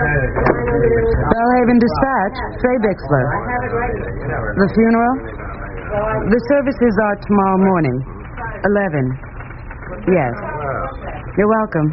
Bellhaven Dispatch, Faye Bixler. The funeral? The services are tomorrow morning, 11. Yes. You're welcome.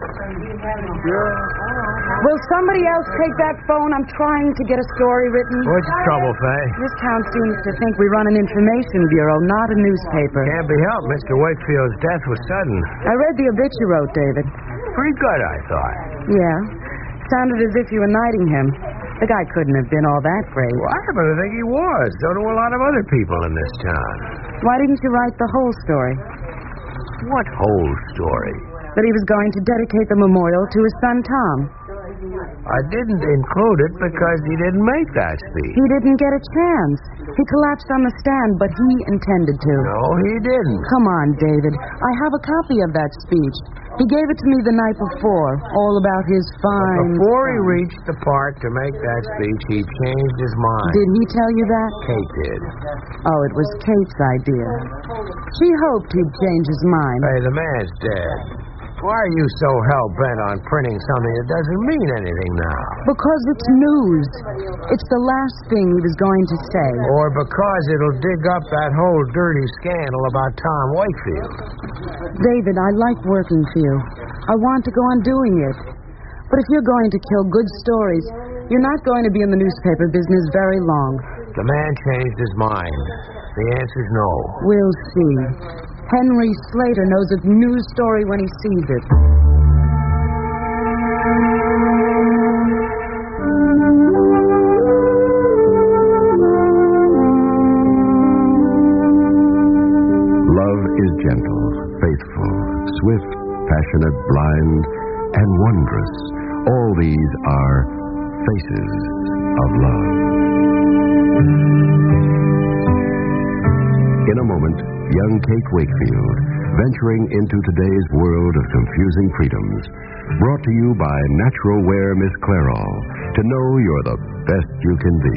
Will somebody else take that phone? I'm trying to get a story written. What's the trouble, Faye? This town seems to think we run an information bureau, not a newspaper. Can't be helped. Mr. Wakefield's death was sudden. I read the obit you wrote, David. Pretty good, I thought. Yeah. Sounded as if you were knighting him. The guy couldn't have been all that brave. Well, I happen to think he was. So do a lot of other people in this town. Why didn't you write the whole story? What whole story? That he was going to dedicate the memorial to his son, Tom. I didn't include it because he didn't make that speech. He didn't get a chance. He collapsed on the stand, but he intended to. No, he didn't. Come on, David. I have a copy of that speech. He gave it to me the night before, all about his fine... Before he reached the part to make that speech, he changed his mind. Did he tell you that? Kate did. Oh, it was Kate's idea. She hoped he'd change his mind. Hey, the man's dead. Why are you so hell-bent on printing something that doesn't mean anything now? Because it's news. It's the last thing he was going to say. Or because it'll dig up that whole dirty scandal about Tom Wakefield. David, I like working for you. I want to go on doing it. But if you're going to kill good stories, you're not going to be in the newspaper business very long. The man changed his mind. The answer's no. We'll see. Henry Slater knows a news story when he sees it. Love is gentle, faithful, swift, passionate, blind, and wondrous. All these are faces of love. In a moment, young Kate Wakefield, venturing into today's world of confusing freedoms. Brought to you by Natural Wear Miss Clairol. To know you're the best you can be.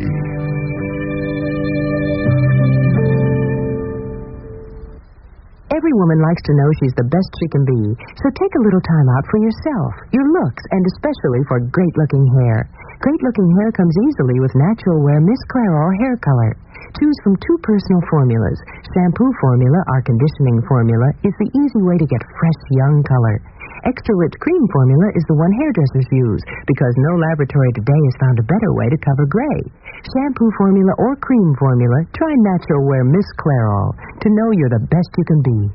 Every woman likes to know she's the best she can be, so take a little time out for yourself, your looks, and especially for great-looking hair. Great-looking hair comes easily with Natural Wear Miss Clairol hair color. Choose from 2 personal formulas. Shampoo formula, our conditioning formula, is the easy way to get fresh, young color. Extra-rich cream formula is the one hairdressers use, because no laboratory today has found a better way to cover gray. Shampoo formula or cream formula, try Natural Wear Miss Clairol to know you're the best you can be.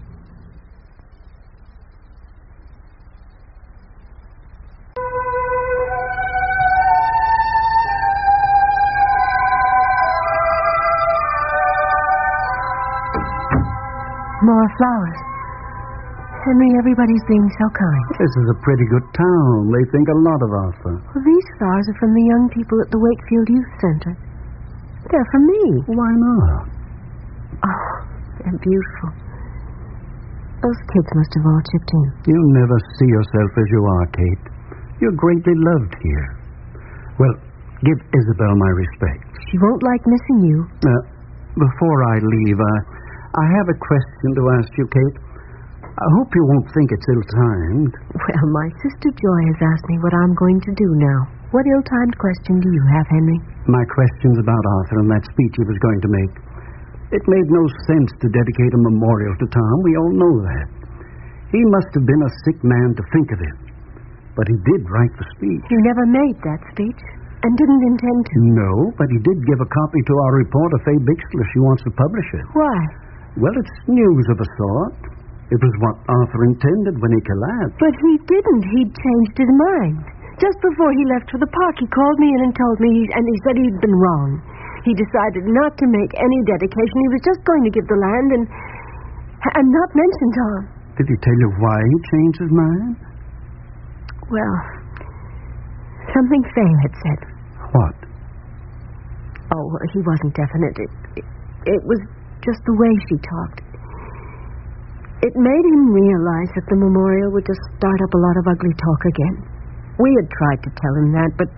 More flowers. Henry, everybody's being so kind. This is a pretty good town. They think a lot of Arthur. Well, these flowers are from the young people at the Wakefield Youth Center. They're from me. Why not? Oh, they're beautiful. Those kids must have all chipped in. You never see yourself as you are, Kate. You're greatly loved here. Well, give Isabel my respects. She won't like missing you. Before I leave, I have a question to ask you, Kate. I hope you won't think it's ill-timed. Well, my sister Joy has asked me what I'm going to do now. What ill-timed question do you have, Henry? My question's about Arthur and that speech he was going to make. It made no sense to dedicate a memorial to Tom. We all know that. He must have been a sick man to think of it. But he did write the speech. You never made that speech and didn't intend to. No, but he did give a copy to our reporter, Faye Bixler. She wants to publish it. Why? Well, it's news of a sort. It was what Arthur intended when he collapsed. But he didn't. He'd changed his mind. Just before he left for the park, he called me in and told me, and he said he'd been wrong. He decided not to make any dedication. He was just going to give the land and not mention Tom. Did he tell you why he changed his mind? Well, something Faye had said. What? Oh, he wasn't definite. It was just the way she talked. It made him realize that the memorial would just start up a lot of ugly talk again. We had tried to tell him that, but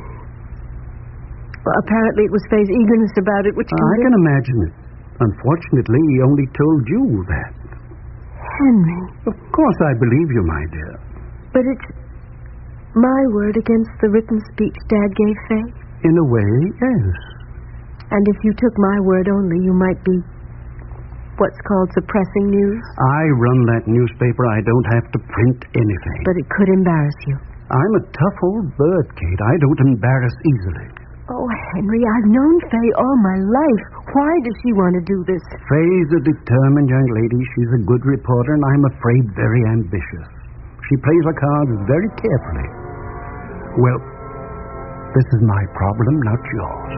well, apparently it was Faye's eagerness about it which... I can imagine it. Unfortunately, he only told you that. Henry. Of course I believe you, my dear. But My word against the written speech Dad gave Faye? In a way, yes. And if you took my word only, you might be what's called suppressing news? I run that newspaper. I don't have to print anything. But it could embarrass you. I'm a tough old bird, Kate. I don't embarrass easily. Oh, Henry, I've known Faye all my life. Why does she want to do this? Faye's a determined young lady. She's a good reporter, and I'm afraid very ambitious. She plays her cards very carefully. Well, this is my problem, not yours.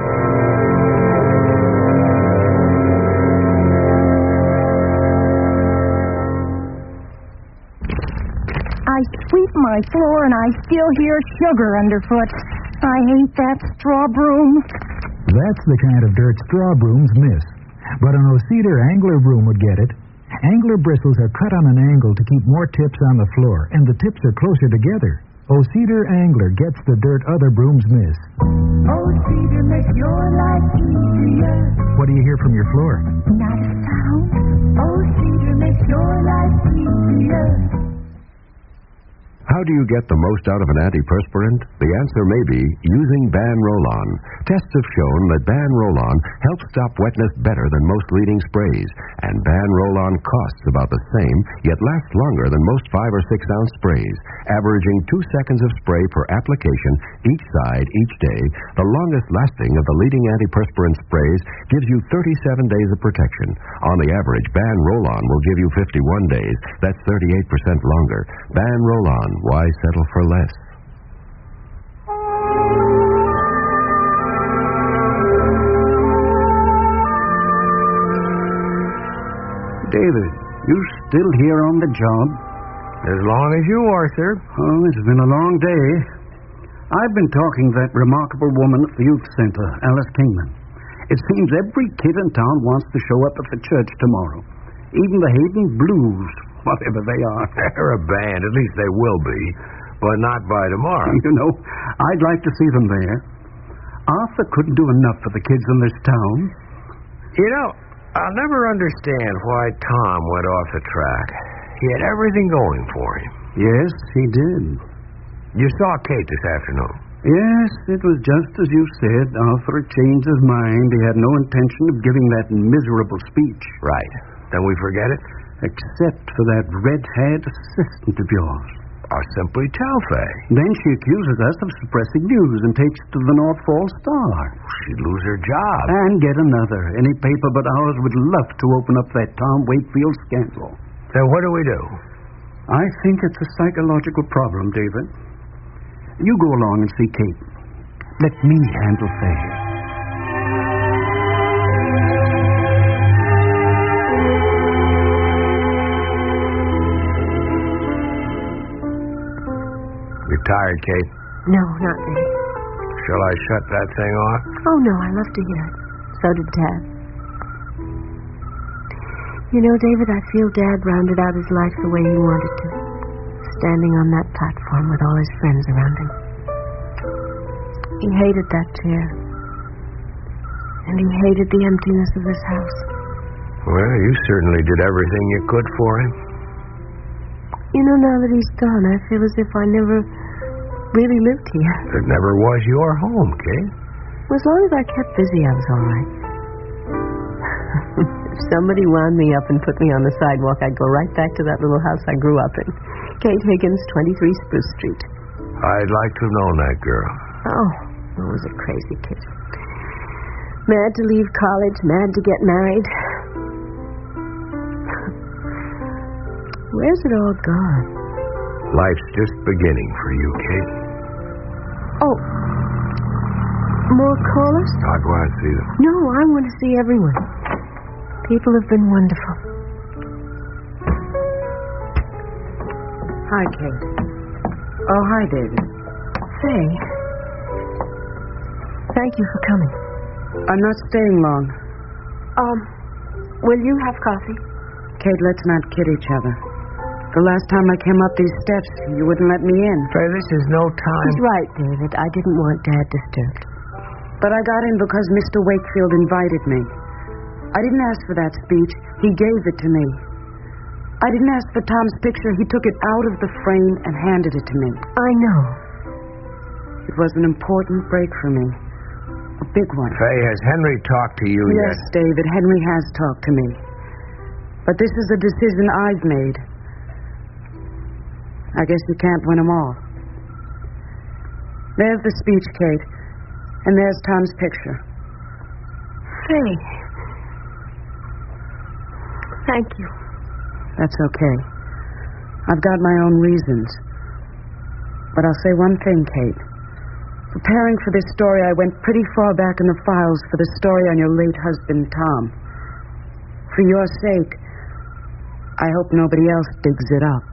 I sweep my floor and I still hear sugar underfoot. I hate that straw broom. That's the kind of dirt straw brooms miss. But an O'Cedar angler broom would get it. Angler bristles are cut on an angle to keep more tips on the floor, and the tips are closer together. O'Cedar angler gets the dirt other brooms miss. O'Cedar makes your life easier. What do you hear from your floor? Not a sound. O'Cedar makes your life easier. How do you get the most out of an antiperspirant? The answer may be using Ban Roll-On. Tests have shown that Ban Roll-On helps stop wetness better than most leading sprays, and Ban Roll-On costs about the same, yet lasts longer than most 5 or 6 ounce sprays, averaging 2 seconds of spray per application each side each day. The longest lasting of the leading antiperspirant sprays gives you 37 days of protection. On the average, Ban Roll-On will give you 51 days. That's 38% longer. Ban Roll-On. Why settle for less? David, you still here on the job? As long as you are, sir. Oh, it's been a long day. I've been talking to that remarkable woman at the youth center, Alice Kingman. It seems every kid in town wants to show up at the church tomorrow. Even the Hayden Blues, whatever they are. They're a band, at least they will be, but not by tomorrow. You know, I'd like to see them there. Arthur couldn't do enough for the kids in this town. You know, I'll never understand why Tom went off the track. He had everything going for him. Yes, he did. You saw Kate this afternoon. Yes, it was just as you said. Arthur had changed his mind. He had no intention of giving that miserable speech. Right. Then we forget it? Except for that red-haired assistant of yours. I'll simply tell Faye. Then she accuses us of suppressing news and takes it to the North Falls Star. She'd lose her job. And get another. Any paper but ours would love to open up that Tom Wakefield scandal. Then what do we do? I think it's a psychological problem, David. You go along and see Kate. Let me handle Faye. You tired, Kate? No, not really. Shall I shut that thing off? Oh, no, I love to hear it. So did Dad. You know, David, I feel Dad rounded out his life the way he wanted to. Standing on that platform with all his friends around him. He hated that chair. And he hated the emptiness of this house. Well, you certainly did everything you could for him. You know, now that he's gone, I feel as if I never really lived here. It never was your home, Kate. Well, as long as I kept busy, I was all right. If somebody wound me up and put me on the sidewalk, I'd go right back to that little house I grew up in. Kate Higgins, 23 Spruce Street. I'd like to have known that girl. Oh, I was a crazy kid. Mad to leave college, mad to get married. Where's it all gone? Life's just beginning for you, Kate. Oh, more callers? I'd want to see them. No, I want to see everyone. People have been wonderful. Hi, Kate. Oh, hi, David. Faye. Thank you for coming. I'm not staying long. Will you have coffee? Kate, let's not kid each other. The last time I came up these steps, you wouldn't let me in. Faye, this is no time. He's right, David. I didn't want Dad disturbed. But I got in because Mr. Wakefield invited me. I didn't ask for that speech. He gave it to me. I didn't ask for Tom's picture. He took it out of the frame and handed it to me. I know. It was an important break for me. A big one. Faye, has Henry talked to you Yes, yet? David, Henry has talked to me. But this is a decision I've made. I guess you can't win them all. There's the speech, Kate. And there's Tom's picture. Faye. Thank you. That's okay. I've got my own reasons. But I'll say one thing, Kate. Preparing for this story, I went pretty far back in the files for the story on your late husband, Tom. For your sake, I hope nobody else digs it up.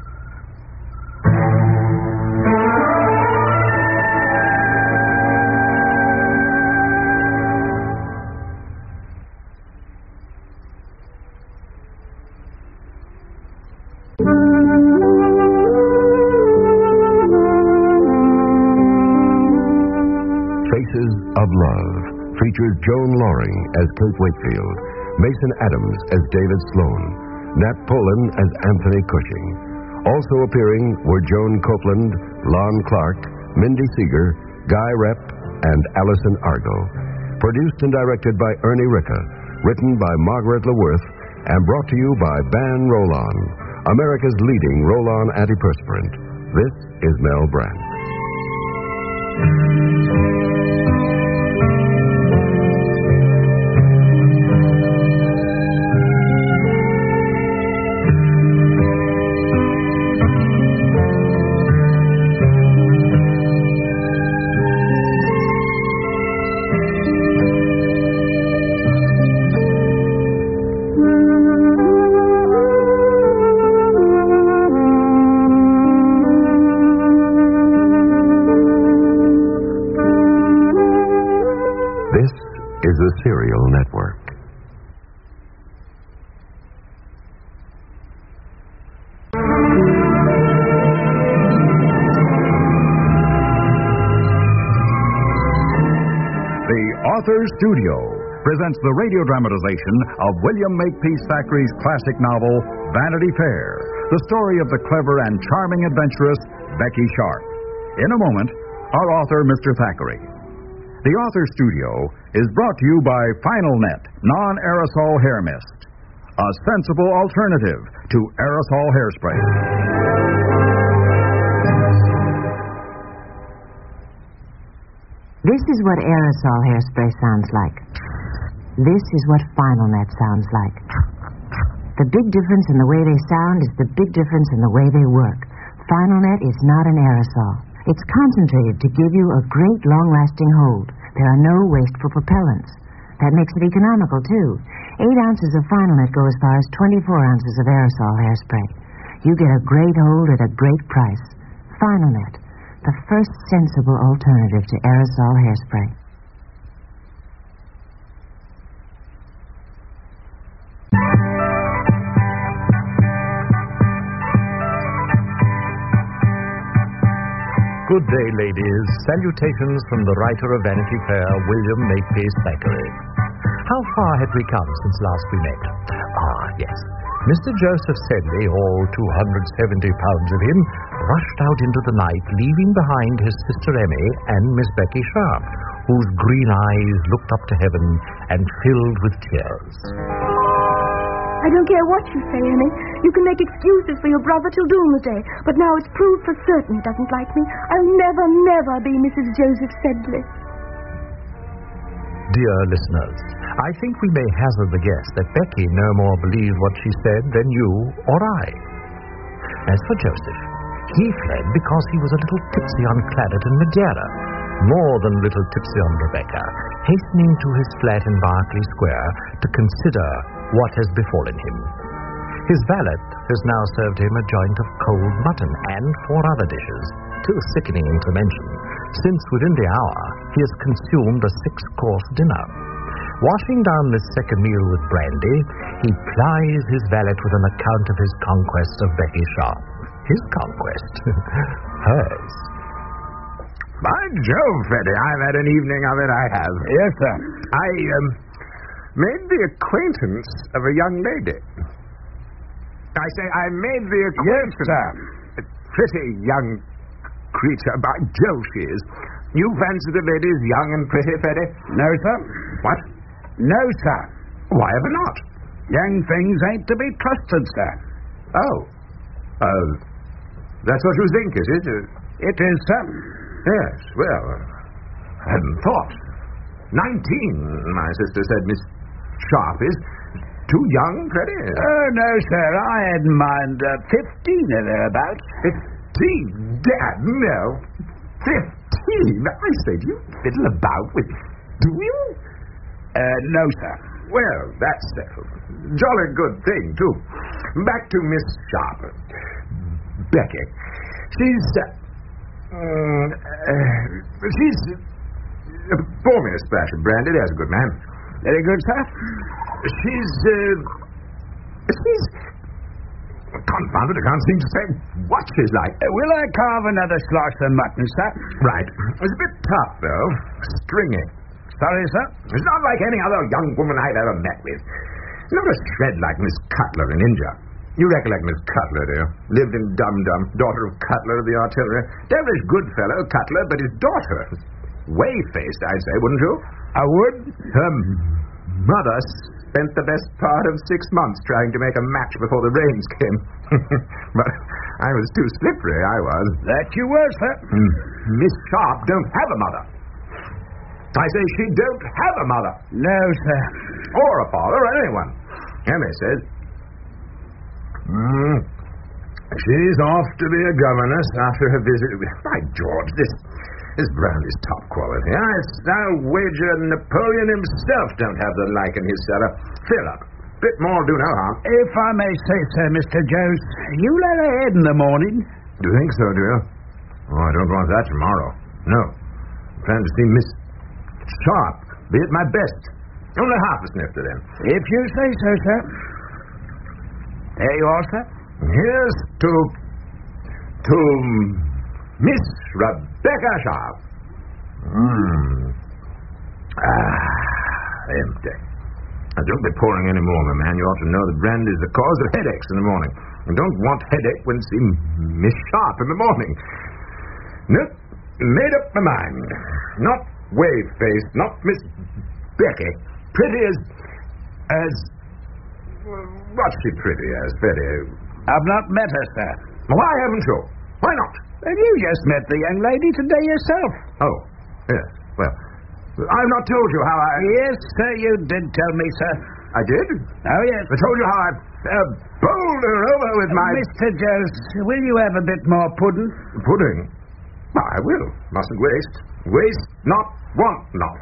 Faces of Love features Joan Loring as Kate Wakefield, Mason Adams as David Sloan, Nat Polen as Anthony Cushing. Also appearing were Joan Copeland, Lon Clark, Mindy Seeger, Guy Repp, and Allison Argo. Produced and directed by Ernie Ricca, written by Margaret LeWirth, and brought to you by Ban Roll-On, America's leading roll-on antiperspirant. This is Mel Brandt. This is the Serial Network. The Author's Studio presents the radio dramatization of William Makepeace Thackeray's classic novel, Vanity Fair, the story of the clever and charming adventuress, Becky Sharp. In a moment, our author, Mr. Thackeray. The Author's Studio is brought to you by Final Net Non-Aerosol Hair Mist, a sensible alternative to aerosol hairspray. This is what aerosol hairspray sounds like. This is what Final Net sounds like. The big difference in the way they sound is the big difference in the way they work. Final Net is not an aerosol. It's concentrated to give you a great long-lasting hold. There are no wasteful propellants. That makes it economical, too. 8 ounces of Final Net go as far as 24 ounces of aerosol hairspray. You get a great hold at a great price. Final Net, the first sensible alternative to aerosol hairspray. Good day, ladies. Salutations from the writer of Vanity Fair, William Makepeace Thackeray. How far had we come since last we met? Ah, yes. Mr. Joseph Sedley, all 270 pounds of him, rushed out into the night, leaving behind his sister Emmy and Miss Becky Sharp, whose green eyes looked up to heaven and filled with tears. I don't care what you say, Emmy. You can make excuses for your brother till doomsday, but now it's proved for certain he doesn't like me. I'll never, never be Mrs. Joseph Sedley. Dear listeners, I think we may hazard the guess that Becky no more believed what she said than you or I. As for Joseph, he fled because he was a little tipsy on claret and Madeira, more than a little tipsy on Rebecca, hastening to his flat in Berkeley Square to consider what has befallen him. His valet has now served him a joint of cold mutton and 4 other dishes, too sickening to mention, since within the hour he has consumed a 6-course dinner. Washing down this second meal with brandy, he plies his valet with an account of his conquest of Becky Sharp. His conquest? Hers. By Jove, Freddy, I've had an evening of it, I have. Yes, sir. I made the acquaintance of a young lady. I say I made the acquaintance. Yes, sir. A pretty young creature. By Jove, she is. You fancy the lady's young and pretty, Freddy? No, sir. What? No, sir. Why ever not? Young things ain't to be trusted, sir. Oh. That's what you think, is it? It is, sir. Yes, well, I hadn't thought. 19, my sister said Miss Sharp is. Too young, Freddy? Oh, no, sir. I had in mind 15 or thereabouts. 15? Dad, no. 15? I say, do you fiddle about with... Do you? No, sir. Well, that's settled. Jolly good thing, too. Back to Miss Sharp. Becky. She's... pour me a splash of brandy. There's a good man. Very good, sir. She's... Confounded, I can't seem to say what she's like. Will I carve another slice of mutton, sir? Right. It's a bit tough, though. Stringy. Sorry, sir. It's not like any other young woman I've ever met with. Not a shred like Miss Cutler in India. You recollect Miss Cutler, do you? Lived in Dum-Dum, daughter of Cutler of the artillery. Devilish good fellow, Cutler, but his daughter. Way-faced, I'd say, wouldn't you? I would. Her mother spent the best part of 6 months trying to make a match before the rains came. But I was too slippery, I was. That you were, sir. Miss Sharp don't have a mother. I say she don't have a mother. No, sir. Or a father, or anyone. Emmy says... she's off to be a governess after her visit. By George, this brandy's top quality. I'll wager Napoleon himself don't have the like in his cellar. Fill up. Bit more do no harm. If I may say so, Mr. Jones, you let her head in the morning. Do you think so, do you? Oh, I don't want that tomorrow. No. I plan to see Miss Sharp. Be at my best. Only half a snifter, then. If you say so, sir. There you are, sir. Here's to Miss Rebecca Sharp. Empty. Now, don't be pouring any more, my man. You ought to know that brandy's the cause of headaches in the morning. You don't want headache when see Miss Sharp in the morning. Nope. Made up my mind. Not wave-faced, not Miss Becky. Pretty as... What's she pretty as, Freddy? I've not met her, sir. Why haven't you? Why not? Well, you just met the young lady today yourself. Oh, yes. Well, I've not told you how I... Yes, sir, you did tell me, sir. I did? Oh, yes. I told you how I bowled her over with my... Mr. Jones, will you have a bit more pudding? Pudding? Well, I will. Mustn't waste. Waste not, want not.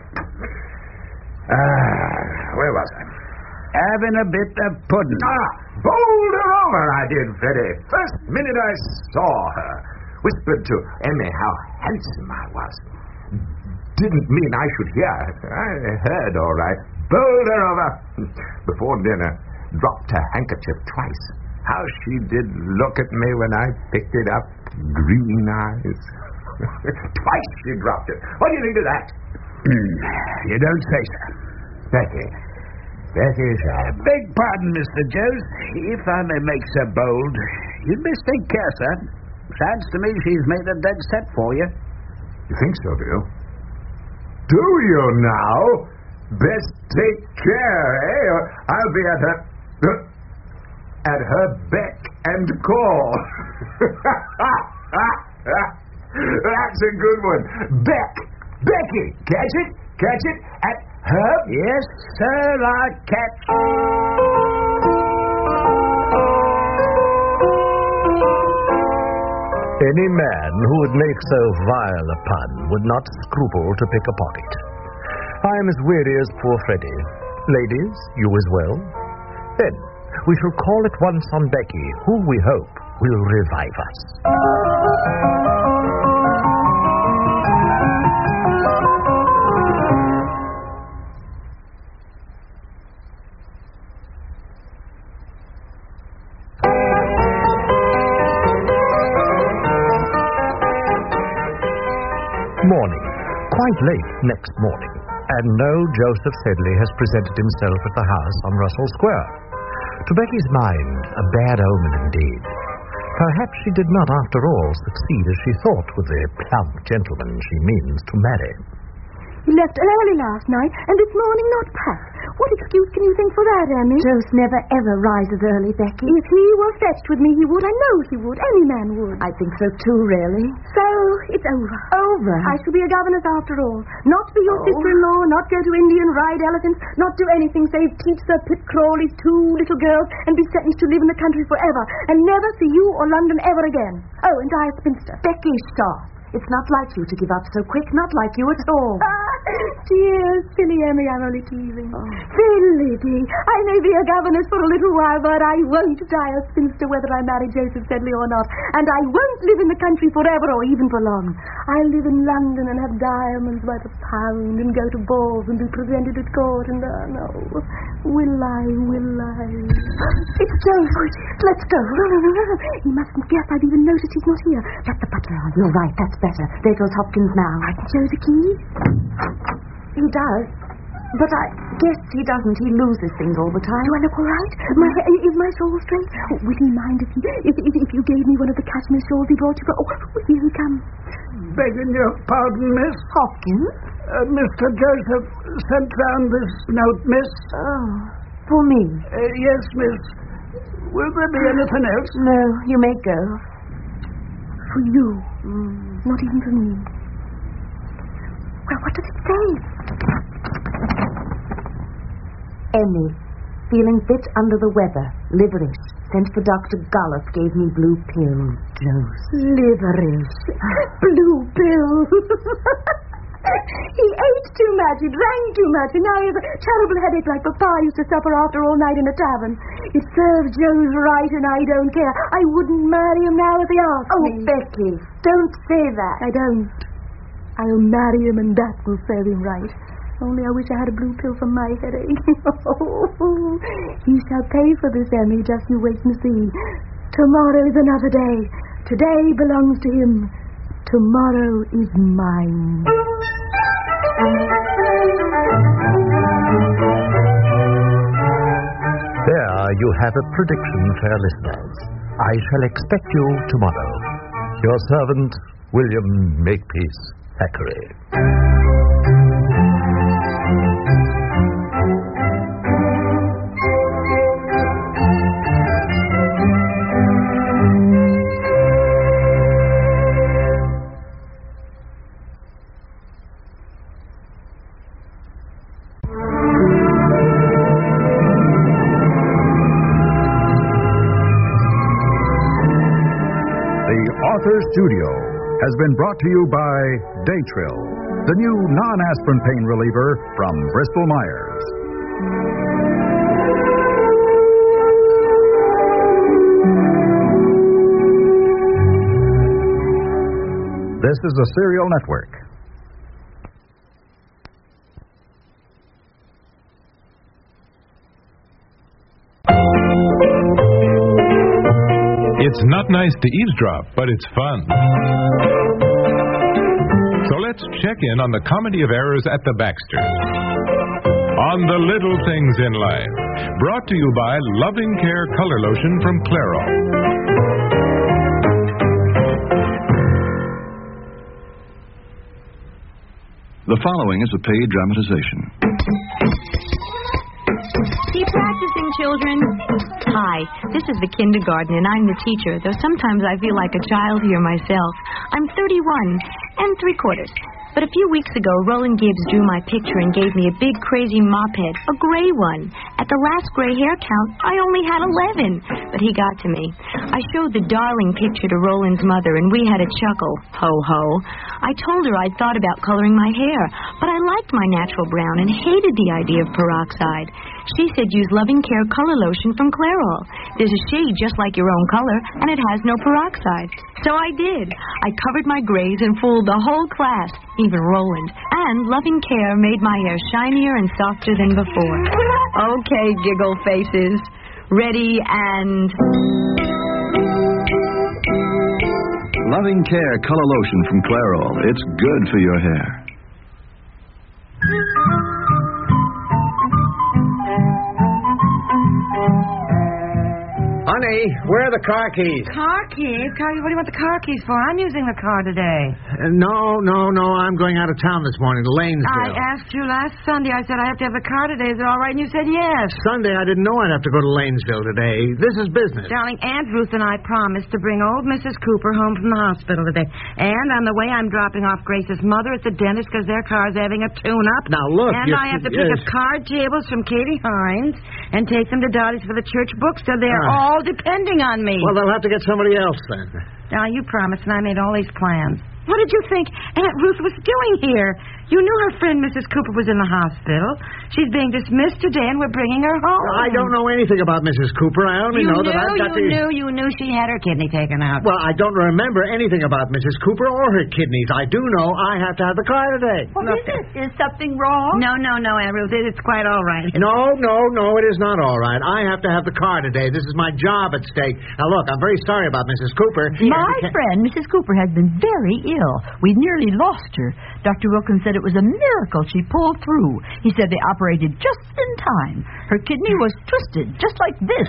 Where was I? Having a bit of pudding. Bowled her over, I did, Freddy. First minute I saw her. Whispered to Emmy how handsome I was. Didn't mean I should hear. I heard all right. Bowled her over. Before dinner, dropped her handkerchief twice. How she did look at me when I picked it up. Green eyes. Twice she dropped it. What do you think of that? You don't say so. Becky Sharp. Beg pardon, Mr. Jones. If I may make so bold, you'd best take care, sir. Sounds to me she's made a dead set for you. You think so, do you? Do you now? Best take care, eh? Or I'll be at her beck and call. That's a good one. Becky. Catch it? At her? Yes, sir, I catch. Any man who would make so vile a pun would not scruple to pick a pocket. I am as weary as poor Freddy. Ladies, you as well? Then, we shall call at once on Becky, who we hope will revive us. Morning. Quite late next morning, and no Joseph Sedley has presented himself at the house on Russell Square. To Becky's mind, a bad omen indeed. Perhaps she did not, after all, succeed as she thought with the plump gentleman she means to marry. He left early last night, and this morning not packed. What excuse can you think for that, Emmy? Jose never ever rises early, Becky. If he were fetched with me, he would. I know he would. Any man would. I think so too, really. So, it's over. Over? I shall be a governess after all. Not be your sister-in-law, not go to India and ride elephants, not do anything save teach Sir Pip Crawley's 2 little girls and be sentenced to live in the country forever and never see you or London ever again. Oh, and die a spinster. Becky, stop. It's not like you to give up so quick. Not like you at all. Dear, silly Emmy, I'm only teasing. Silly Dee. I may be a governess for a little while, but I won't die a spinster whether I marry Joseph Sedley or not. And I won't live in the country forever or even for long. I'll live in London and have diamonds by the pound and go to balls and be presented at court and, no. Will I? It's Joseph. Let's go. No. He mustn't guess I've even noticed he's not here. Let the butler on. You're right, that's better. There goes Hopkins now. Hasn't Joe the key? He does. But I guess he doesn't. He loses things all the time. Do I look all right? Is my shawl straight? Would he mind if you gave me one of the cashmere shawls he brought you? Here he comes. Begging your pardon, miss. Hopkins? Mr. Joseph sent round this note, miss. Oh, for me? Yes, miss. Will there be anything else? No, you may go. For you. Not even for me. Well, what does it say? Emmy, feeling bit under the weather, liverish. Sent for Dr. Gullif, gave me blue pills. Jose. Liverish. Blue pills. He ate too much, he drank too much, and now he has a terrible headache like Papa used to suffer after all night in a tavern. It serves Jose right, and I don't care. I wouldn't marry him now if he asked me. Oh, Becky, don't say that. I don't. I'll marry him, and that will serve him right. Only I wish I had a blue pill for my headache. He shall pay for this, Emmy. Just you wait and see. Tomorrow is another day. Today belongs to him. Tomorrow is mine. There you have a prediction, fair listeners. I shall expect you tomorrow. Your servant, William Makepeace Thackeray. Author Studio has been brought to you by Daytrill, the new non-aspirin pain reliever from Bristol Myers. This is a Serial Network. It's not nice to eavesdrop, but it's fun. So let's check in on the comedy of errors at the Baxters. On the little things in life. Brought to you by Loving Care Color Lotion from Clairol. The following is a paid dramatization. Keep practicing, children. Hi, this is the kindergarten, and I'm the teacher, though sometimes I feel like a child here myself. I'm 31 3/4. But a few weeks ago, Roland Gibbs drew my picture and gave me a big, crazy mop head, a gray one. At the last gray hair count, I only had 11, but he got to me. I showed the darling picture to Roland's mother, and we had a chuckle. Ho-ho. I told her I'd thought about coloring my hair, but I liked my natural brown and hated the idea of peroxide. She said use Loving Care Color Lotion from Clairol. There's a shade just like your own color, and it has no peroxide. So I did. I covered my grays and fooled the whole class, even Roland. And Loving Care made my hair shinier and softer than before. Okay, giggle faces. Ready and... Loving Care Color Lotion from Clairol. It's good for your hair. Honey, where are the car keys? Car keys? What do you want the car keys for? I'm using the car today. No. I'm going out of town this morning to Lanesville. I asked you last Sunday. I said I have to have the car today. Is it all right? And you said yes. Sunday, I didn't know I'd have to go to Lanesville today. This is business. Darling, Aunt Ruth and I promised to bring old Mrs. Cooper home from the hospital today. And on the way, I'm dropping off Grace's mother at the dentist because their car's having a tune-up. Now, look. And I have to pick up card tables from Katie Hines and take them to Dottie's for the church book, so they're all depending on me. Well, they'll have to get somebody else then. Now, you promised, and I made all these plans. What did you think Aunt Ruth was doing here? You knew her friend Mrs. Cooper was in the hospital. She's being dismissed today, and we're bringing her home. I don't know anything about Mrs. Cooper. I only know that I've got You knew she had her kidney taken out. Well, I don't remember anything about Mrs. Cooper or her kidneys. I do know I have to have the car today. What is it? Is something wrong? No, Aunt Ruth. It's quite all right. No, it is not all right. I have to have the car today. This is my job at stake. Now, look, I'm very sorry about Mrs. Cooper. My friend, Mrs. Cooper, has been very ill. We nearly lost her. Dr. Wilkins said it was a miracle she pulled through. He said they operated just in time. Her kidney was twisted, just like this.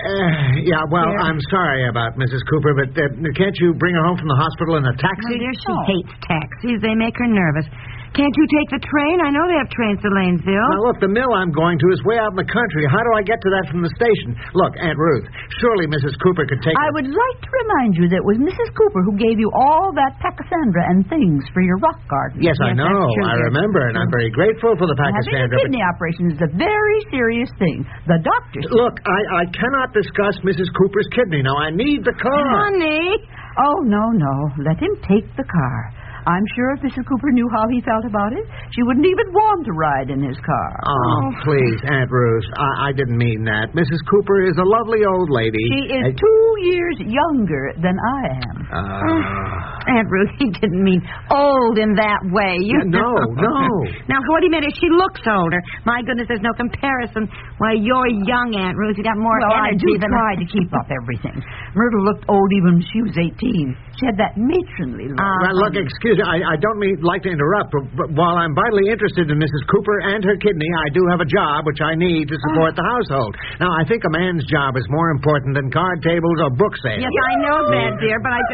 I'm sorry about Mrs. Cooper, but can't you bring her home from the hospital in a taxi? Dear, she hates taxis. They make her nervous. Can't you take the train? I know they have trains to Lanesville. Now, look, the mill I'm going to is way out in the country. How do I get to that from the station? Look, Aunt Ruth, surely Mrs. Cooper could take... I would like to remind you that it was Mrs. Cooper who gave you all that pachysandra and things for your rock garden. Yes, I know. I remember, and I'm very grateful for the pachysandra. Having a kidney operation is a very serious thing. The doctor... Look, I cannot discuss Mrs. Cooper's kidney. Now, I need the car. Honey! Oh, no. Let him take the car. I'm sure if Mrs. Cooper knew how he felt about it, she wouldn't even want to ride in his car. Oh, please, Aunt Ruth. I didn't mean that. Mrs. Cooper is a lovely old lady. She is 2 years younger than I am. Aunt Ruth, he didn't mean old in that way. No. Now, what he meant is she looks older. My goodness, there's no comparison. Why, you're young, Aunt Ruth. You got more energy than... I do try to keep up everything. Myrtle looked old even when she was 18. She had that matronly look. Well, look, excuse me. I don't like to interrupt, but while I'm vitally interested in Mrs. Cooper and her kidney, I do have a job which I need to support the household. Now, I think a man's job is more important than card tables or book sales. Yes, I know that, dear, but I...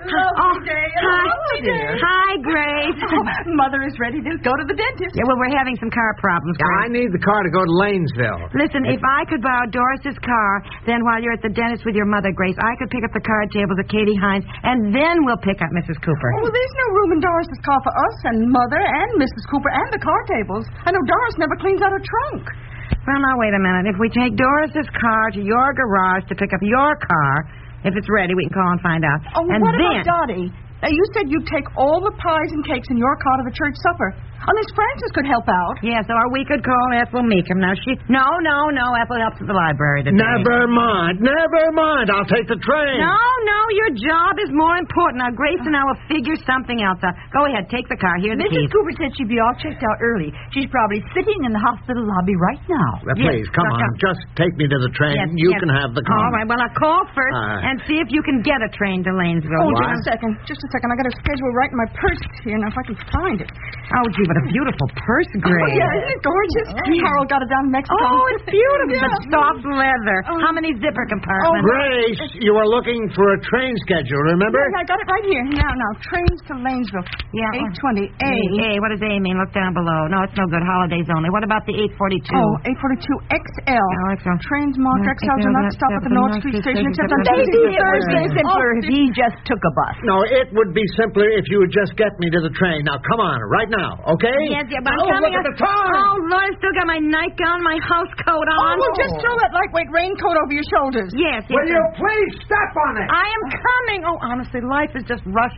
Hi, Grace. Mother is ready to go to the dentist. Yeah, well, we're having some car problems, Grace. I need the car to go to Lanesville. Listen, if I could borrow Doris's car, then while you're at the dentist with your mother, Grace, I could pick up the card tables at Katie Hines, and then we'll pick up Mrs. Cooper. Oh, there's no room in Doris's car for us and Mother and Mrs. Cooper and the car tables. I know Doris never cleans out her trunk. Well, now, wait a minute. If we take Doris's car to your garage to pick up your car, if it's ready, we can call and find out. Oh, and what then... about Dottie? You said you'd take all the pies and cakes in your car to the church supper. Unless Frances could help out. Yes, or we could call Ethel Meekham. Now, No, Ethel helps at the library today. Never mind. I'll take the train. No, your job is more important. Now, Grace and I will figure something else out. Go ahead, take the car. Here's the keys. Mrs. Cooper said she'd be all checked out early. She's probably sitting in the hospital lobby right now. Please, come on. Just take me to the train. You can have the car. All right, well, I'll call first and see if you can get a train to Lanesville. Oh, just a second. I got a schedule right in my purse here now, if I can find it. Oh, gee, what a beautiful purse, Grace. Oh, yeah, isn't it gorgeous? Harold got it down in Mexico. Oh, it's beautiful. The soft leather. How many zipper compartments? Grace, you were looking for a train schedule, remember? Yeah, I got it right here. Now, trains to Lanesville. Yeah. 820A. What does A mean? Look down below. No, it's no good. Holidays only. What about the 842? Oh, 842XL. XL. Trains marked XL do not stop at the North Street station except on Tuesday, Tuesday, Thursday, simpler if he just took a bus. No, it would be simpler if you would just get me to the train. Now, come on, right now, okay? Yes, but I'm coming. Look at the time. Oh, Lord, I still got my nightgown, my house coat on. Oh, well, just throw that lightweight raincoat over your shoulders. Yes. Will you please step on it? I am coming. Oh, honestly, life is just rush.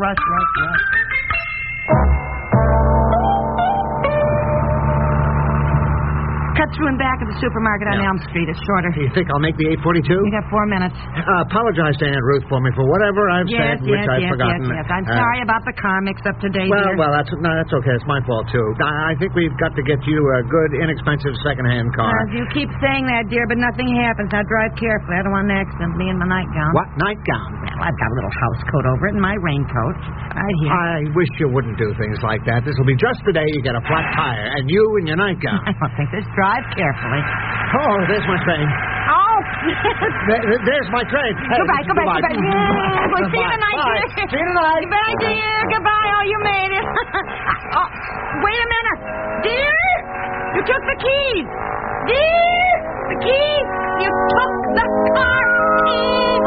Cut through and back at the supermarket on Elm Street. It's shorter. You think I'll make the 842? You got 4 minutes. Apologize to Aunt Ruth for me for whatever I've said, which I've forgotten. Yes. I'm sorry about the car mix-up today, dear. Well, that's okay. It's my fault, too. I think we've got to get you a good, inexpensive second-hand car. You keep saying that, dear, but nothing happens. Now, drive carefully. I don't want an accident. Me and my nightgown. What nightgown? Well, I've got a little house coat over it and my raincoat. Right here. I wish you wouldn't do things like that. This will be just the day you get a flat tire, and you and your nightgown. I don't think this. Drive carefully. Oh, there's my train. Oh, There's my train. Goodbye. Yeah, well, see you tonight, dear. See you tonight. Goodbye, dear. Goodbye. Oh, you made it. Oh, wait a minute. Dear, you took the keys. Dear, the keys. You took the car keys.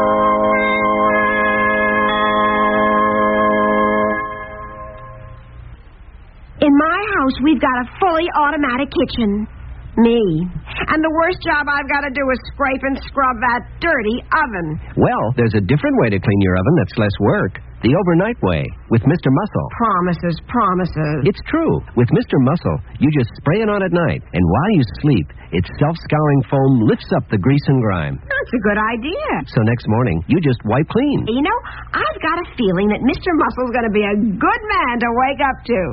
In my house, we've got a fully automatic kitchen. Me. And the worst job I've got to do is scrape and scrub that dirty oven. Well, there's a different way to clean your oven that's less work. The overnight way, with Mr. Muscle. Promises. It's true. With Mr. Muscle, you just spray it on at night, and while you sleep, its self-scouring foam lifts up the grease and grime. That's a good idea. So next morning, you just wipe clean. You know, I've got a feeling that Mr. Muscle's going to be a good man to wake up to.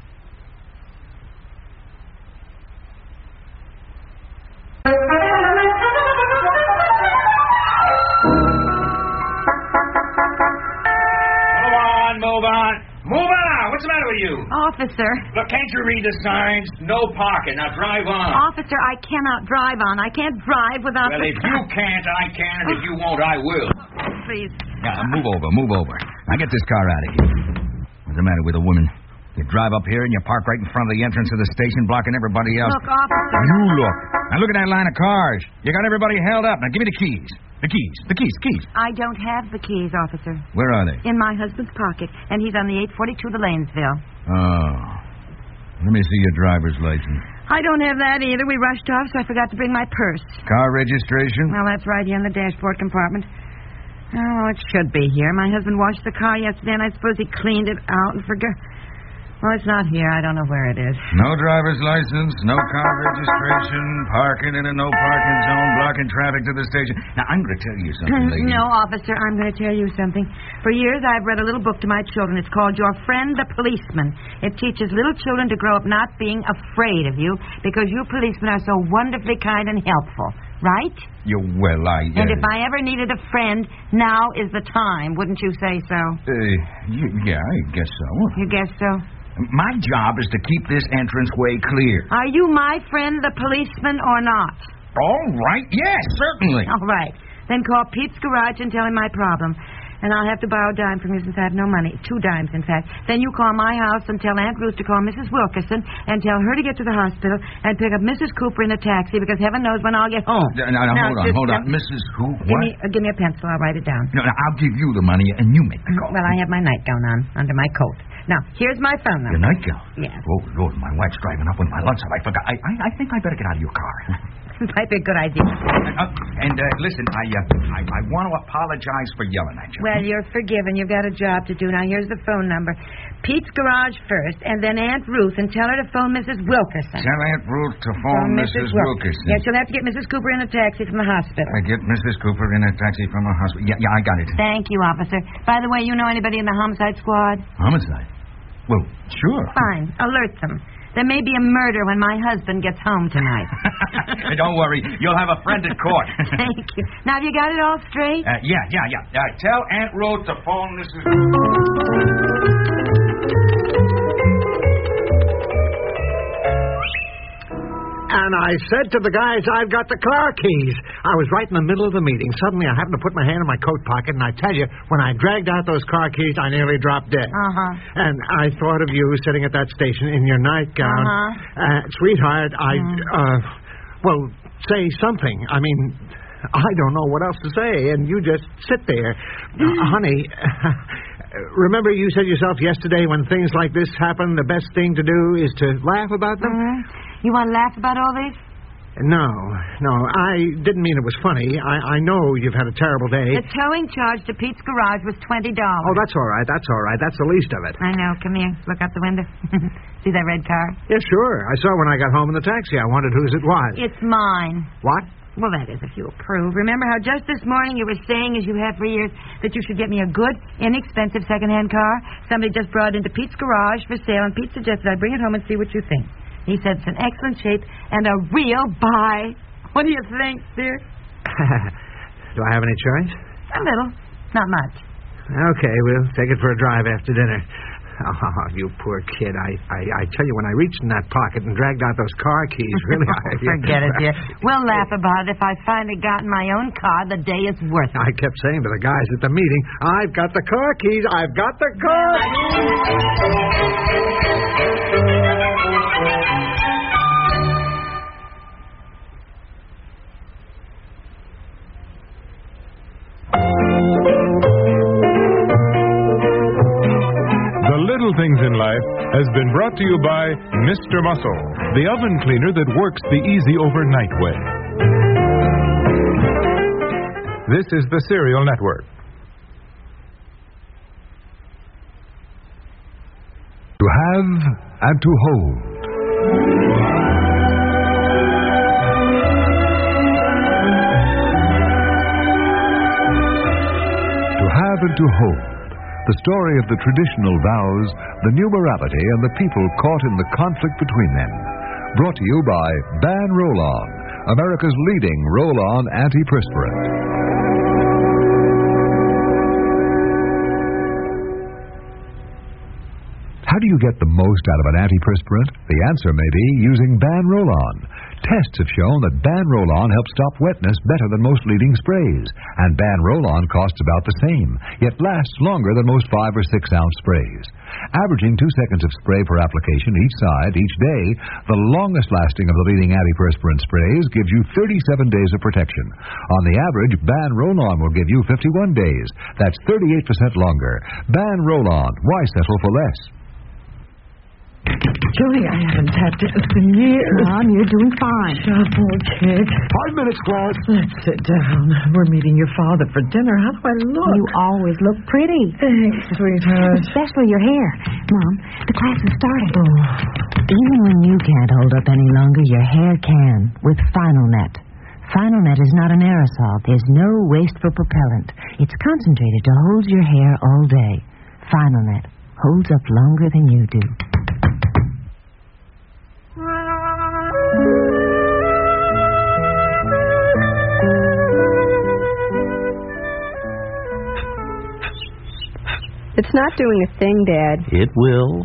Move on! What's the matter with you? Officer. Look, can't you read the signs? No parking. Now drive on. Officer, I cannot drive on. I can't drive without... Well, if you can't, I can, and if you won't, I will. Please. Yeah, move over. Now get this car out of here. What's the matter with a woman? You drive up here and you park right in front of the entrance of the station, blocking everybody else. Look, officer. You look. Now look at that line of cars. You got everybody held up. Now give me the keys. The keys. I don't have the keys, officer. Where are they? In my husband's pocket, and he's on the 842 to Lanesville. Oh. Let me see your driver's license. I don't have that either. We rushed off, so I forgot to bring my purse. Car registration? Well, that's right here in the dashboard compartment. Oh, it should be here. My husband washed the car yesterday, and I suppose he cleaned it out and forgot. Well, it's not here. I don't know where it is. No driver's license, no car registration, parking in a no parking zone, blocking traffic to the station. Now, I'm going to tell you something, lady. No, officer, I'm going to tell you something. For years, I've read a little book to my children. It's called Your Friend the Policeman. It teaches little children to grow up not being afraid of you because you policemen are so wonderfully kind and helpful. Right? And if I ever needed a friend, now is the time. Wouldn't you say so? Yeah, I guess so. You guess so? My job is to keep this entranceway clear. Are you my friend, the policeman, or not? All right. Yes, certainly. All right. Then call Pete's Garage and tell him my problem. And I'll have to borrow a dime from you since I have no money. 2 dimes, in fact. Then you call my house and tell Aunt Ruth to call Mrs. Wilkerson and tell her to get to the hospital and pick up Mrs. Cooper in a taxi because heaven knows when I'll get home. Now hold on. Mrs. who? What? Give me a pencil. I'll write it down. No, I'll give you the money and you make the call. Well, I have my nightgown on under my coat. Now, here's my phone number. Your nightgown? Yes. Oh, Lord, my wife's driving up with my lunch. I forgot. I think I better get out of your car. Might be a good idea. Listen, I want to apologize for yelling at you. Well, you're forgiven. You've got a job to do. Now, here's the phone number. Pete's Garage first, and then Aunt Ruth, and tell her to phone Mrs. Wilkerson. Tell Aunt Ruth to phone Mrs. Wilkerson. Yeah, she'll have to get Mrs. Cooper in a taxi from the hospital. I get Mrs. Cooper in a taxi from the hospital. Yeah, I got it. Thank you, officer. By the way, you know anybody in the homicide squad? Homicide? Well, sure. Fine. Alert them. There may be a murder when my husband gets home tonight. Don't worry. You'll have a friend at court. Thank you. Now, have you got it all straight? Yeah. Tell Aunt Ruth to phone Mrs. And I said to the guys, I've got the car keys. I was right in the middle of the meeting. Suddenly, I happened to put my hand in my coat pocket, and I tell you, when I dragged out those car keys, I nearly dropped dead. And I thought of you sitting at that station in your nightgown. Sweetheart, well, say something. I mean, I don't know what else to say, and you just sit there. Honey, remember you said yourself yesterday when things like this happen, the best thing to do is to laugh about them? You want to laugh about all this? No, I didn't mean it was funny. I know you've had a terrible day. The towing charge to Pete's Garage was $20. Oh, that's all right. That's the least of it. I know. Come here. Look out the window. See that red car? Yeah, sure. I saw when I got home in the taxi. I wondered whose it was. It's mine. What? Well, that is, if you approve. Remember how just this morning you were saying, as you have for years, that you should get me a good, inexpensive second-hand car? Somebody just brought it into Pete's Garage for sale, and Pete suggested I bring it home and see what you think. He said it's in excellent shape and a real buy. What do you think, dear? Do I have any choice? A little. Not much. Okay, we'll take it for a drive after dinner. Oh, you poor kid. I tell you, when I reached in that pocket and dragged out those car keys, really, Forget it, dear. We'll laugh about it if I finally gotten my own car the day it's worth it. I kept saying to the guys at the meeting, I've got the car keys. I've got the car Little Things in Life has been brought to you by Mr. Muscle, the oven cleaner that works the easy overnight way. This is the Serial Network. To have and to hold. To have and to hold. The story of the traditional vows, the numerality, and the people caught in the conflict between them. Brought to you by Ban Roll-On, America's leading roll-on antiperspirant. How do you get the most out of an antiperspirant? The answer may be using Ban Roll-On. Tests have shown that Ban Roll-On helps stop wetness better than most leading sprays. And Ban Roll-On costs about the same, yet lasts longer than most 5 or 6 ounce sprays. Averaging 2 seconds of spray per application each side, each day, the longest lasting of the leading antiperspirant sprays gives you 37 days of protection. On the average, Ban Roll-On will give you 51 days. That's 38% longer. Ban Roll-On. Why settle for less? Julie, I haven't tapped it in years. Mom, you're doing fine. Oh, poor kid. 5 minutes, Claude. Let's sit down. We're meeting your father for dinner. How do I look? You always look pretty. Thanks, sweetheart. Especially your hair. Mom, the class has started. Even when you can't hold up any longer, your hair can with Final Net. Final Net is not an aerosol. There's no wasteful propellant. It's concentrated to hold your hair all day. Final Net holds up longer than you do. It's not doing a thing, Dad. It will.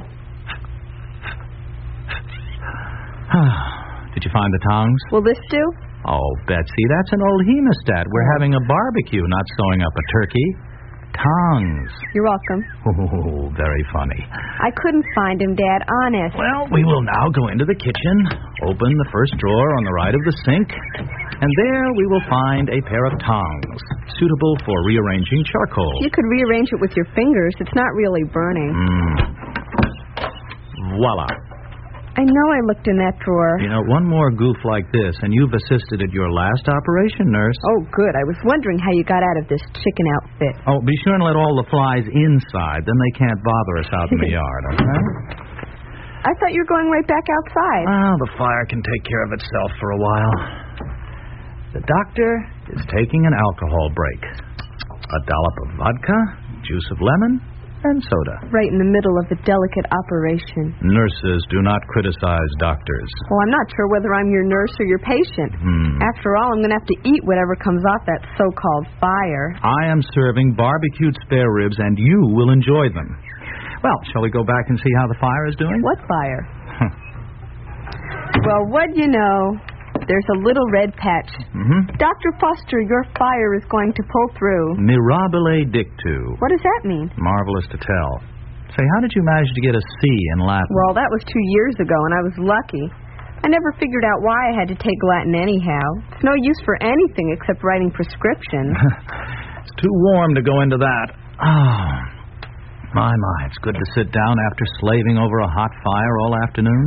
Did you find the tongs? Will this do? Oh, Betsy, that's an old hemostat. We're having a barbecue, not sewing up a turkey. Tongs. You're welcome. Oh, very funny. I couldn't find him, Dad, honest. Well, we will now go into the kitchen, open the first drawer on the right of the sink, and there we will find a pair of tongs, suitable for rearranging charcoal. You could rearrange it with your fingers. It's not really burning. Voila. I know I looked in that drawer. You know, one more goof like this, and you've assisted at your last operation, nurse. Oh, good. I was wondering how you got out of this chicken outfit. Oh, be sure and let all the flies inside. Then they can't bother us out in the yard, okay? I thought you were going right back outside. Well, the fire can take care of itself for a while. The doctor is taking an alcohol break. A dollop of vodka, juice of lemon, and soda. Right in the middle of a delicate operation. Nurses do not criticize doctors. Well, I'm not sure whether I'm your nurse or your patient. After all, I'm going to have to eat whatever comes off that so-called fire. I am serving barbecued spare ribs, and you will enjoy them. Well, shall we go back and see how the fire is doing? What fire? Well, what do you know? There's a little red patch. Dr. Foster, your fire is going to pull through. Mirabile dictu. What does that mean? Marvelous to tell. Say, how did you manage to get a C in Latin? Well, that was 2 years ago, and I was lucky. I never figured out why I had to take Latin anyhow. It's no use for anything except writing prescriptions. It's too warm to go into that. Oh, my, it's good to sit down after slaving over a hot fire all afternoon.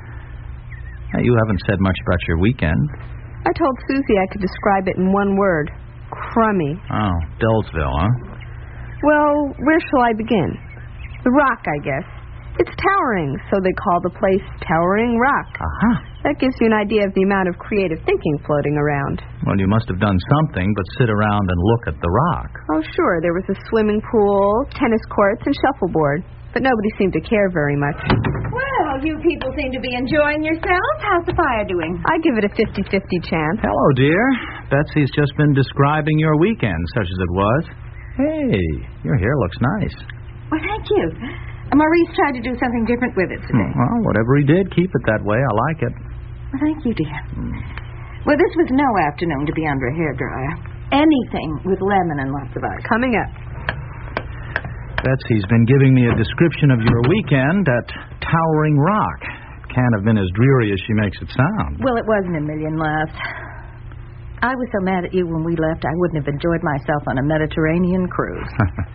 You haven't said much about your weekend. I told Susie I could describe it in one word. Crummy. Oh, Dullsville, huh? Well, where shall I begin? The Rock, I guess. It's towering, so they call the place Towering Rock. That gives you an idea of the amount of creative thinking floating around. Well, you must have done something but sit around and look at the Rock. Oh, sure. There was a swimming pool, tennis courts, and shuffleboard. But nobody seemed to care very much. Well, you people seem to be enjoying yourselves. How's the fire doing? I give it a 50-50 chance. Hello, dear. Betsy's just been describing your weekend, such as it was. Hey, your hair looks nice. Well, thank you. Maurice tried to do something different with it today. Well, whatever he did, keep it that way. I like it. Well, thank you, dear. Well, this was no afternoon to be under a hairdryer. Anything with lemon and lots of ice. Coming up. Betsy's been giving me a description of your weekend at Towering Rock. It can't have been as dreary as she makes it sound. Well, it wasn't a million laughs. I was so mad at you when we left, I wouldn't have enjoyed myself on a Mediterranean cruise.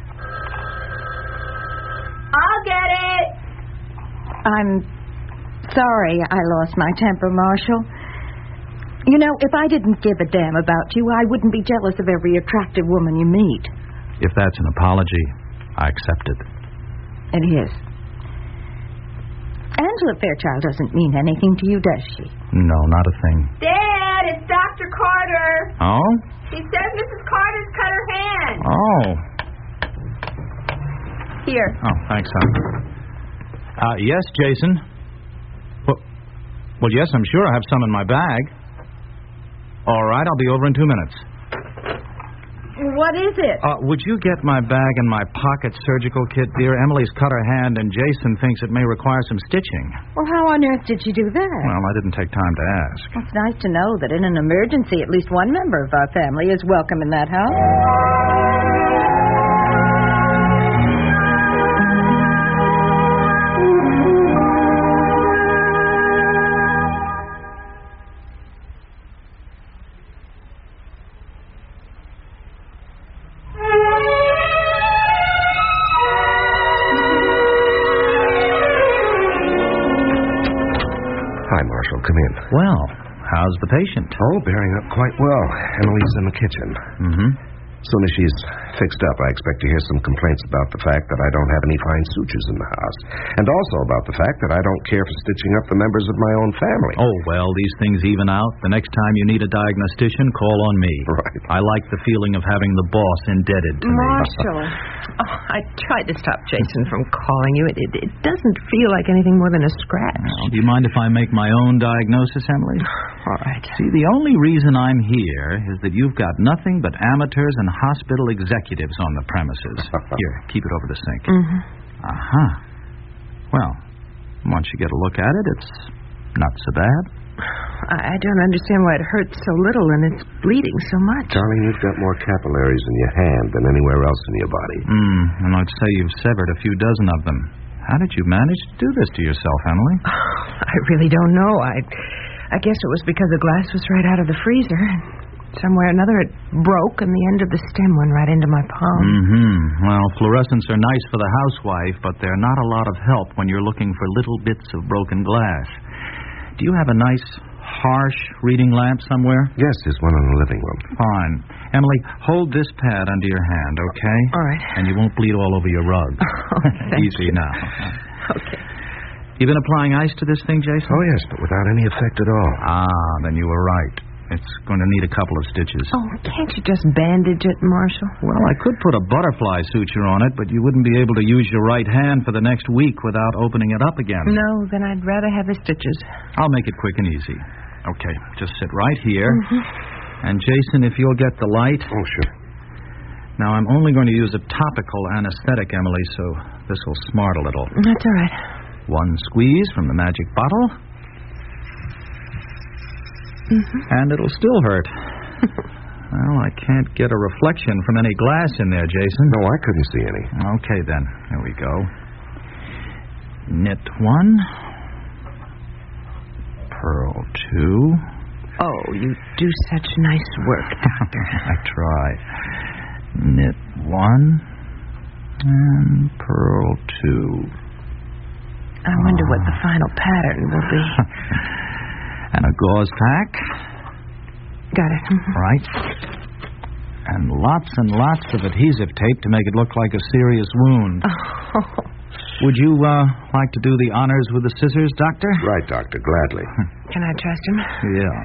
I'll get it! I'm sorry I lost my temper, Marshall. You know, if I didn't give a damn about you, I wouldn't be jealous of every attractive woman you meet. If that's an apology, I accept it. It is. Angela Fairchild doesn't mean anything to you, does she? No, not a thing. Dad, it's Dr. Carter. Oh? She says Mrs. Carter's cut her hand. Oh. Here. Oh, thanks, hon. Yes, Jason. Well, yes, I'm sure I have some in my bag. All right, I'll be over in 2 minutes. What is it? Would you get my bag and my pocket surgical kit, dear? Emily's cut her hand, and Jason thinks it may require some stitching. Well, how on earth did you do that? Well, I didn't take time to ask. Well, it's nice to know that in an emergency, at least one member of our family is welcome in that house. Hi, Marshall. Come in. Well, how's the patient? Oh, bearing up quite well. Emily's in the kitchen. Mm-hmm. As soon as she's fixed up, I expect to hear some complaints about the fact that I don't have any fine sutures in the house. And also about the fact that I don't care for stitching up the members of my own family. Oh, well, these things even out. The next time you need a diagnostician, call on me. Right. I like the feeling of having the boss indebted to me. Marshall. I tried to stop Jason from calling you. It doesn't feel like anything more than a scratch. Well, do you mind if I make my own diagnosis, Emily? All right. See, the only reason I'm here is that you've got nothing but amateurs and hospital executives on the premises. Here, keep it over the sink. Mm-hmm. Uh-huh. Well, once you get a look at it, it's not so bad. I don't understand why it hurts so little and it's bleeding so much. Darling, you've got more capillaries in your hand than anywhere else in your body. And I'd say you've severed a few dozen of them. How did you manage to do this to yourself, Emily? I really don't know. I guess it was because the glass was right out of the freezer. Somewhere or another it broke and the end of the stem went right into my palm. Mm-hmm. Well, fluorescents are nice for the housewife, but they're not a lot of help when you're looking for little bits of broken glass. Do you have a nice, harsh reading lamp somewhere? Yes, there's one in the living room. Fine. Emily, hold this pad under your hand, okay? All right. And you won't bleed all over your rug. Easy now. Okay. You been applying ice to this thing, Jason? Oh, yes, but without any effect at all. Ah, then you were right. It's going to need a couple of stitches. Oh, can't you just bandage it, Marshall? Well, I could put a butterfly suture on it, but you wouldn't be able to use your right hand for the next week without opening it up again. No, then I'd rather have the stitches. I'll make it quick and easy. Okay, just sit right here. Mm-hmm. And, Jason, if you'll get the light. Oh, sure. Now, I'm only going to use a topical anesthetic, Emily, so this will smart a little. That's all right. One squeeze from the magic bottle. And it'll still hurt. Well, I can't get a reflection from any glass in there, Jason. No, I couldn't see any. Okay, then. Here we go. Knit 1. Purl 2. Oh, you do such nice work, Doctor. I try. Knit 1. And purl 2. I wonder what the final pattern will be. And a gauze pack. Got it. Right. And lots of adhesive tape to make it look like a serious wound. Oh. Would you like to do the honors with the scissors, Doctor? Right, Doctor, gladly. Can I trust him? Yeah.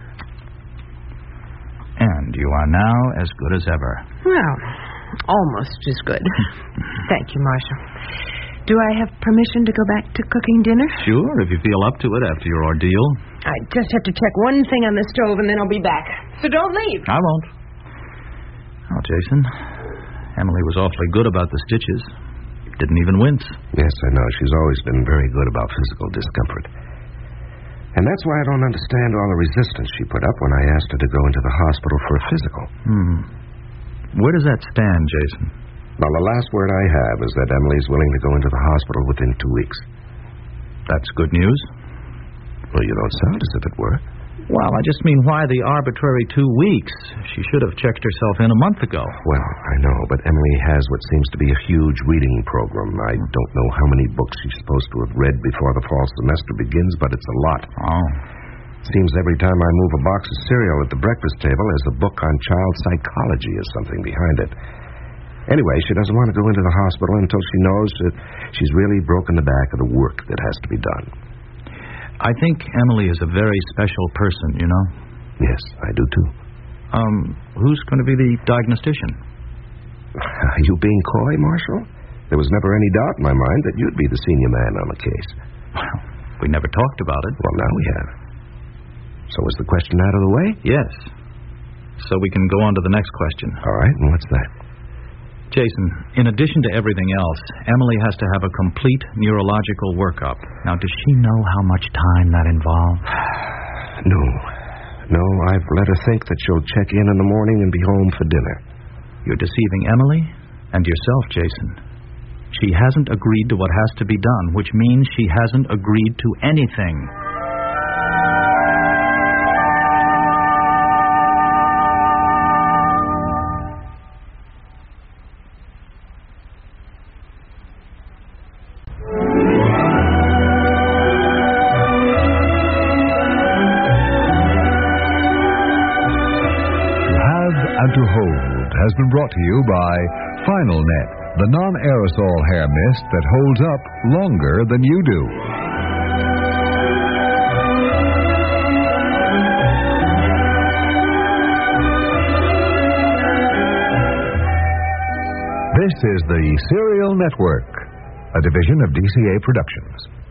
And you are now as good as ever. Well, almost as good. Thank you, Marshall. Do I have permission to go back to cooking dinner? Sure, if you feel up to it after your ordeal. I just have to check one thing on the stove, and then I'll be back. So don't leave. I won't. Oh, Jason, Emily was awfully good about the stitches. didn't even wince. Yes, I know. She's always been very good about physical discomfort. And that's why I don't understand all the resistance she put up when I asked her to go into the hospital for a physical. Where does that stand, Jason? Well, the last word I have is that Emily's willing to go into the hospital within 2 weeks. That's good news. Well, you don't sound as if it were. Well, I just mean, why the arbitrary 2 weeks? She should have checked herself in a month ago. Well, I know, but Emily has what seems to be a huge reading program. I don't know how many books she's supposed to have read before the fall semester begins, but it's a lot. Oh. Seems every time I move a box of cereal at the breakfast table, there's a book on child psychology or something behind it. Anyway, she doesn't want to go into the hospital until she knows that she's really broken the back of the work that has to be done. I think Emily is a very special person, you know? Yes, I do too. Who's going to be the diagnostician? Are you being coy, Marshal? There was never any doubt in my mind that you'd be the senior man on the case. Well, we never talked about it. Well, now we have. So is the question out of the way? Yes. So we can go on to the next question. All right, and what's that? Jason, in addition to everything else, Emily has to have a complete neurological workup. Now, does she know how much time that involves? No, I've let her think that she'll check in the morning and be home for dinner. You're deceiving Emily and yourself, Jason. She hasn't agreed to what has to be done, which means she hasn't agreed to anything. And to Hold has been brought to you by Final Net, the non-aerosol hair mist that holds up longer than you do. This is the Serial Network, a division of DCA Productions.